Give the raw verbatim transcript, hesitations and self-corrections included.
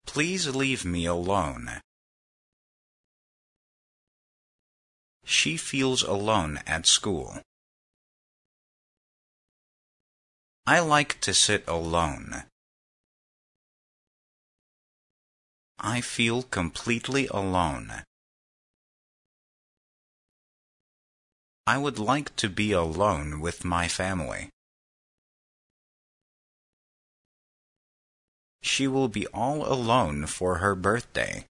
Please leave me alone. She feels alone at school. I like to sit alone. I feel completely alone. I would like to be alone with my family. She will be all alone for her birthday.